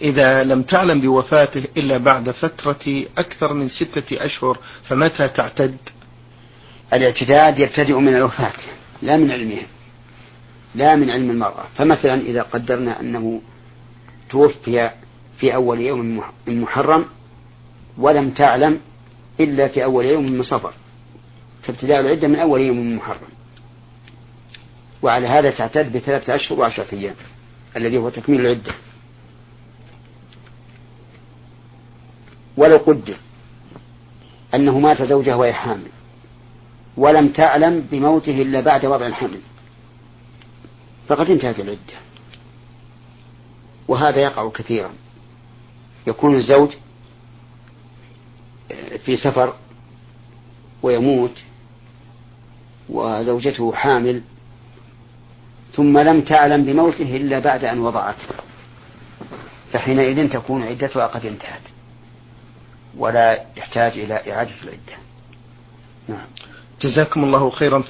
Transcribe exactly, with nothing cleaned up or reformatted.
إذا لم تعلم بوفاته إلا بعد فترة أكثر من ستة أشهر فمتى تعتد؟ الاعتداد يبتدئ من الوفاة لا من علمها، لا من علم المرأة. فمثلا إذا قدرنا أنه توفي في أول يوم من محرم ولم تعلم إلا في أول يوم من صفر، فابتداء العدة من أول يوم من محرم، وعلى هذا تعتد بثلاثة أشهر وعشرة أيام الذي هو تكميل العدة. ولو قدر أنه مات زوجها وهي حامل ولم تعلم بموته إلا بعد وضع الحمل فقد انتهت العدة. وهذا يقع كثيرا، يكون الزوج في سفر ويموت وزوجته حامل ثم لم تعلم بموته إلا بعد أن وضعته، فحينئذ تكون عدتها قد انتهت ولا يحتاج إلى إعادة العدة. نعم. جزاكم الله خيرا.